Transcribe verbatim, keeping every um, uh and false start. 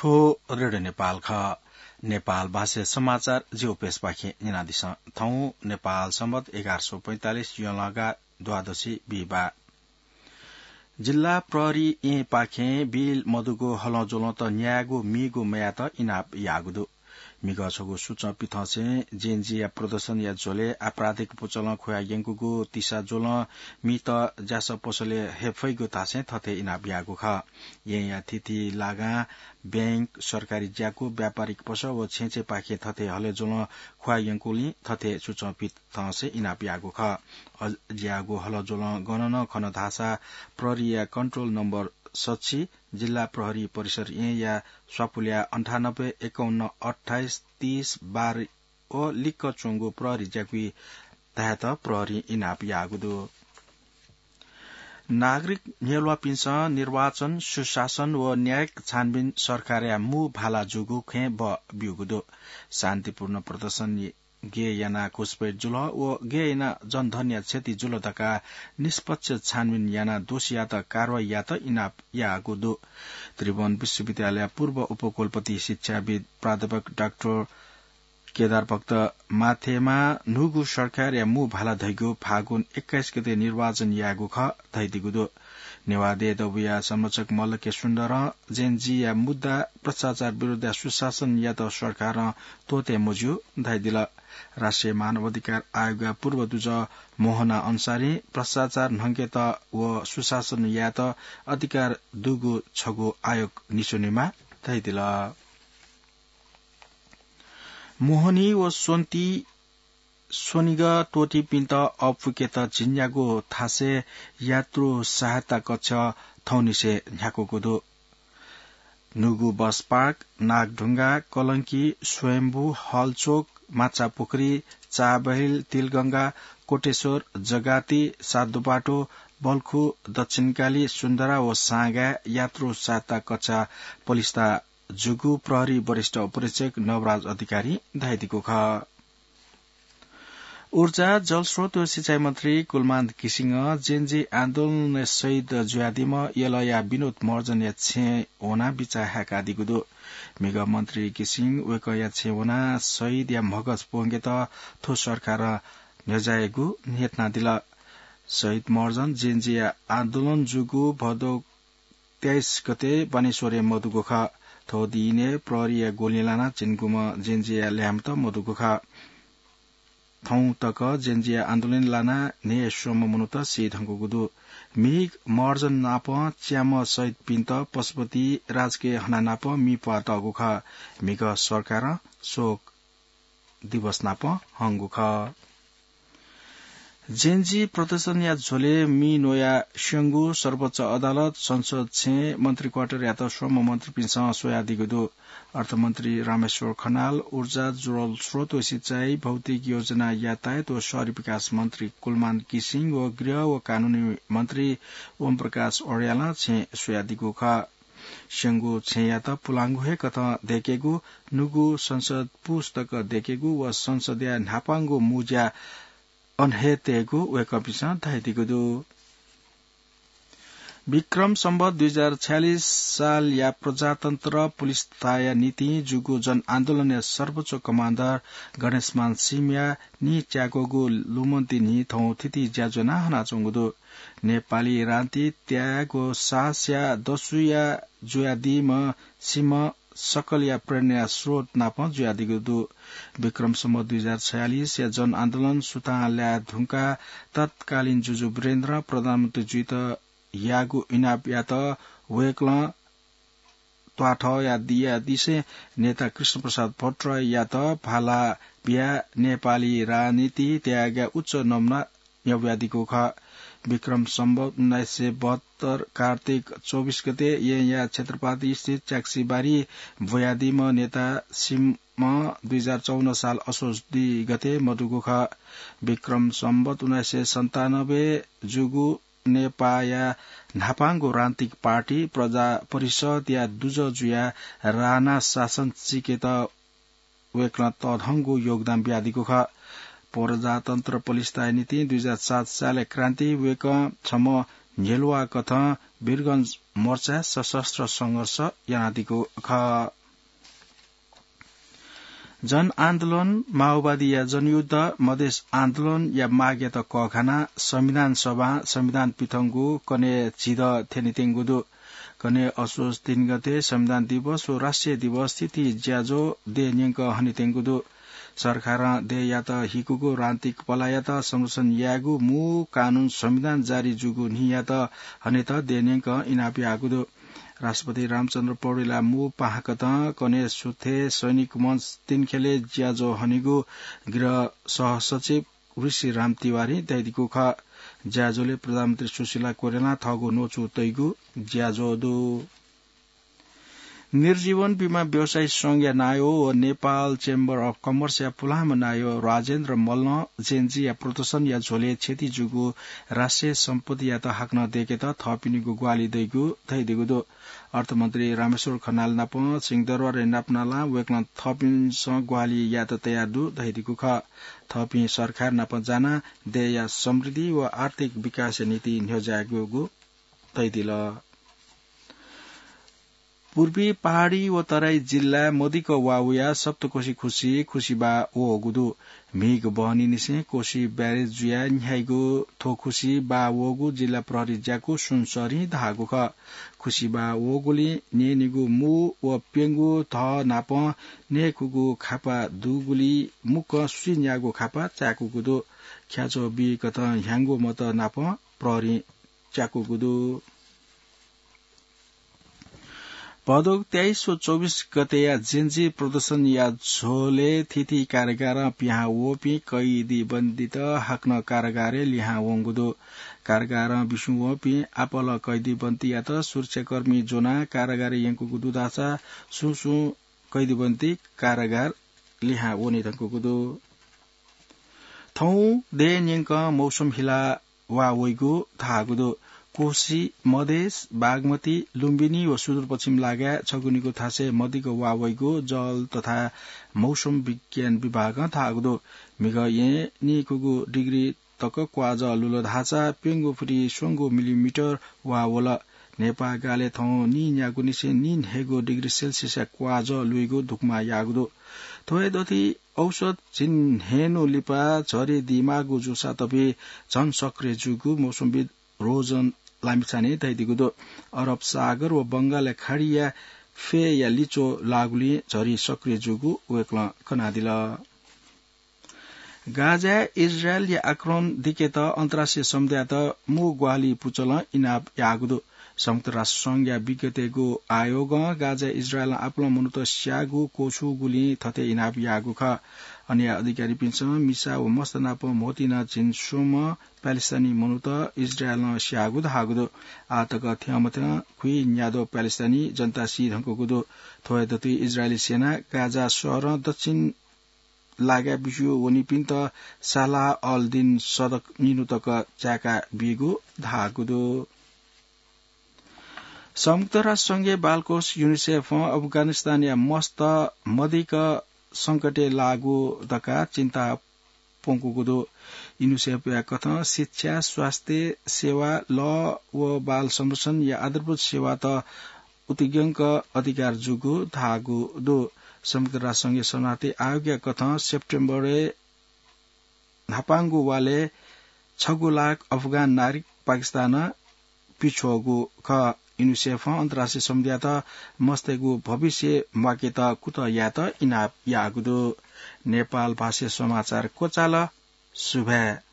थो रेडियो नेपाल ख नेपाल भाषा समाचार जियो पेश पाखे निनादिस थौ नेपाल सम्बत एघार सौ पैंतालिस यलगा द्वादशी बिहिबा जिल्ला प्रहरी ए पाखे बिल मधुगो हलजोल त न्यागो मिगो मया त इनाप यागुदो मिग छगो सुच पिथसे जेनजिया प्रदर्शन या जोले आपराधिक पुचल खोया यंगुगो तिसा जोल मि त जास पसले हेफैगो तासे थथे इनाप यागु ख ये या थिथि लागा बैंक सरकारी ज्याको व्यापारिक पस व छेचे पाखे थथे हले जोल खोया यंगुली थथे सुच पिथसे इनाप यागु ख ज्यागो हल जोल गणन खन धासा प्रहरीया कन्ट्रोल नम्बर सच्ची जिल्ला प्रहरी परिसर ए या स्वापुल्या अन्ठानब्बे एकाउन्न अठाइस तीस बाह्र ओ लिक्क चोंगो प्रहरी ज्याक्वी तहत प्रहरी इनाप यागुदो नागरिक न्यलवा पिंस निर्वाचन सुशासन व न्यायिक छानबिन सरकार मु भाला जुगु खे ब बिउगुदो शान्तिपूर्ण प्रदर्शन गे याना घुसपेट जुल व गे याना जनधन्य क्षति जुल तका निष्पक्ष छानबिन याना दोषी या त कारवाही या त इनाप यागुदो त्रिभुवन विश्वविद्यालय पूर्व उपकुलपति शिक्षाविद प्राध्यापक डाक्टर केदार भक्त माथेमा नुगु सरकार या मु भाला धैगो फागुन एक्काइस गते निर्वाचन यागु ख धैदिगुदो नेवादे दबुया संरक्षक मल्लके सुन्दर जेनजी या मुद्दा भ्रष्टाचार विरूद्ध सुशासन या त सरकार तोते मुज्यू धैदिल राष्ट्रिय मानव अधिकार आयोग पूर्व दुज मोहना अन्सारी भ्रष्टाचार नंकेत व सुशासन या त अधिकार दुगु छगु आयोग निसुनिमा धैदिल मोहनी व सोन्ती सोनिग टोटी पिन्त अपुकेत झिन्यागो थासे यात्रु सहायता कक्ष थौनिसे झ्याकोगुदो नुगु बस पार्क नागढुंगा कलंकी स्वयम्भू हलचोक माछा पोखरी चाबहिल तिलगंगा कोटेश्वर जगाती साधुबाटो बल्खु दक्षिणकाली सुन्दरा व सागा यात्रु सहायता कक्ष पलिस्ता जुगु प्रहरी वरिष्ठ उपरीक्षक नवराज अधिकारी धाइदिको ख ऊर्जा जलस्रोत व सिंचाई मंत्री कुलमान किसिंग जेनजी आन्दोलन शहीद जुयादिम यलया विनोद मर्जन या छे ओना बिचा हाका दिगुदो मेग मंत्री किसिंग वेक या छे ओना शहीद या मगज पोंगे त थो सरकार नजाएगु नेतना दिल शहीद मर्जन जेनजी आन्दोलन जुगु भदौ तेइस गते बनेश्वरे मधुगो ख थो दिने प्रहरी गोलीलाना चिन्गुम जेनजिया ल्याम त मधुगो ख थौ तक जेनजिया आन्दोलन लाना ने सोम मुनुत सिधंगु गुदु मिग मर्जन नाप च्याम सहित पिन्त पशुपति राजके हना नाप मि पात गुख मिग सरकार शोक दिवस नाप हंगु ख जेनजी प्रदर्शन या झोले मि नोया स्यंगु सर्वोच्च अदालत संसद छे मन्त्री क्वार्टर या त श्रम मन्त्री पिंस सोया दिगुदो अर्थमन्त्री रामेश्वर खनाल ऊर्जा जल स्रोत व सिंचाई भौतिक योजना यातायात व शहरी विकास मन्त्री कुलमान किसिंग व गृह व कानूनी मन्त्री ओम प्रकाश अर्याला छे सोया दिगु ख स्यंगु छे या त पुलांगु हे कथ देकेगु नुगु संसद पुस्तक देकेगु व संसदीय नापांगु मुज्या अनहेतेगु वे कपिस धाइदिगुदु विक्रम सम्बत दुई हजार छयालिस साल या प्रजातन्त्र पुलिस थाया नीति जुगु जन आन्दोलन सर्वोच्च कमाण्डर गणेशमान सिमिया नि च्यागोगु लुमन्ती नि थौ थिति ज्याजोना हना चंगुदु नेपाली रान्ति त्यागो सास्या दसुया जुयादिम सिम सकल या प्रेरणा स्रोत नाप जुयादिगुदु विक्रम सम्बत दुई हजार छयालिस या जन आन्दोलन सुता ल्या धुंका तत्कालीन जुजु वीरेन्द्र प्रधानमन्त्री जुइत यागु इनाप या त वेक्ल त्वाठ या दिया दिसे नेता कृष्ण प्रसाद भट्ट या त भाला बिया नेपाली राजनीति त्याग उच्च नम्न यव्यादिको ख विक्रम सम्बत उन्नाइस सय बहत्तर कार्तिक चौबीस गते या क्षेत्रपाती स्थित च्याक्सीबारी भोयादीम नेता सिम दुई हजार चौन्न साल असोज दुई गते मधुगो ख विक्रम सम्बत उन्नाइस सय सन्तानब्बे जुगु नेपाया नापाङ्गो रान्तिक पार्टी प्रजा परिषद या दुज जुया राणा शासन चिकेत वेक्न तधंगो योगदान ब्यादिको ख प्रजातन्त्र पुलिस नीति दुई हजार सात साल क्रान्ति वेक छम झेलुवा कथ वीरगंज मोर्चा सशस्त्र संघर्ष यानादिको ख जन आन्दोलन माओवादी या जनयुद्ध मधेस आन्दोलन या माग त कखाना संविधान सभा संविधान पिथंगु कने छिद थेनितेंगुदु कने असोज तीन गते संविधान दिवस व राष्ट्रिय दिवस तिथि ज्याजो दे न्यंक हनितेंगुदु सरकार दे या त हिकुगु रान्तिक पलाया त संरक्षण यागु मु कानून संविधान जारी जुगु निया त हने त दे न्यंक इनापि आगुदु राष्ट्रपति रामचन्द्र पौडेला मु पाहकत कने सुथे सैनिक मंच तीन खेले ज्याजो हनिगु गृह सहसचिव ऋषि राम तिवारी दैदिको ख ज्याजोले प्रधानमन्त्री सुशीला कोइराला थगु नोचु तैगु ज्याजो दु निर्जीवन बीमा व्यवसायी संघ या नायो व नेपाल चेम्बर अफ कमर्स या पुलाम नायो राजेन्द्र मल्ल जेन्जी या प्रदर्शन या झोले क्षति जुगु राष्ट्रिय सम्पत्ति या त हाक्न देखे त थपिनीगु ग्वाली दैगु थैदिगु दो अर्थमन्त्री रामेश्वर खनाल नाप सिंहदरबार नापनाला वेक्न थपिनस ग्वाली या त तयार दु दैदिगु ख थपि सरकार नाप जाना दे या समृद्धि व आर्थिक विकास नीति न्योजागु तैदिल पूर्वी पहाड़ी व तराई जिल्ला मोदीको वाउया सप्तकोशी खुशी खुशीबा ओ गुदु मिग बहनी निसे कोशी ब्यारेज जुया न्याइगो थो खुशी बा वगु जिल्ला प्रहरी ज्याको सुनसरी धागु ख खुशीबा वगुली ने निगु मु व पेंगु थ नाप ने कुगु खापा दुगुली मुक सुन्यागो खापा चाकु गुदु ख्याचो बि कत ह्यांगो मत नाप प्रहरी चाकु गुदु पदक तेइस सौ चौबीस गते या जेन्जी प्रदर्शन या झोले थिथि कारागार पिहा वोपी कैदी बन्दित हाक्न कारागारे लिहा वंगुदो कारागार विष्णु वोपी आपल कैदी बन्दी या त सुरक्षाकर्मी जोना कारागारे यंकु गुदु दासा सुसु कैदी बन्दी कारागार लिहा वनि थंकु गुदु थौ दे न्यंक मौसम हिला वा वइगु थागुदो कोशी मधेस बागमती लुम्बिनी व सुदूरपश्चिम लागा छगुनीको थासे मदीको वावैगो जल तथा मौसम विज्ञान विभाग थागुदो मिग ये निकुगु डिग्री तक क्वाज लुलो धाचा पेंगु फुरी सोंगु मिलिमिटर वावल नेपा गाले थौ नि न्यागु निसे निन हेगो डिग्री सेल्सियस क्वाज लुइगो दुकमा यागुदो थोए दोती औषध जिन हेनो लिपा झरे दिमागु जुसा तबे झन सक्रिय जुगु मौसमविद रोजन लामिछाने दैदिगुदो अरब सागर व बंगाल खाड़िया फे या लिचो लागुली झरी सक्रिय जुगु वेक्ल कनादिल गाजा इजरायल या आक्रमण दिके त अन्तर्राष्ट्रिय समुदाय त मु ग्वाली पुचल इनाप यागुदो संयुक्त राष्ट्र संघ या विगतेगु आयोग गाजा इजरायल आपल मनुत स्यागु कोछु गुली थते इनाप यागु ख अन्य अधिकारी पिन्छ मिसा व मस्तनाप मोतिना जिन्सुम प्यालेस्तानी मनुत इजरायल स्यागु धागुदो आतक थ्यामत खुइ न्यादो प्यालेस्तानी जनता सिधंको गुदो थोय दति इजरायली सेना गाजा शहर दक्षिण लागा बिजु वनि पिन्त साला अल दिन सदक मिनुतक चाका बिगु धागुदो संयुक्त राष्ट्र संघीय बालकोष यूनिसेफ अफगानिस्तान या मस्त मदिक संकटे लागू दका चिन्ता पोंकुगुदो यूनिसेफ या कथ शिक्षा स्वास्थ्य सेवा ल व बाल संरक्षण या आधारभूत सेवा त उतिज्ञक अधिकार जुगु धागु दो संयुक्त राष्ट्र संघीय शरणार्थी आयोग या कथ सेप्टेम्बर नापांगु वाले छगु लाख अफगान नागरिक पाकिस्तान पिछोगु ख यूनिसेफ अन्तर्राष्ट्रिय समुदाय त मस्तेगु भविष्य माके त कुत या त इनाप यागुदो नेपाल भाषा समाचार कोचाल सुभा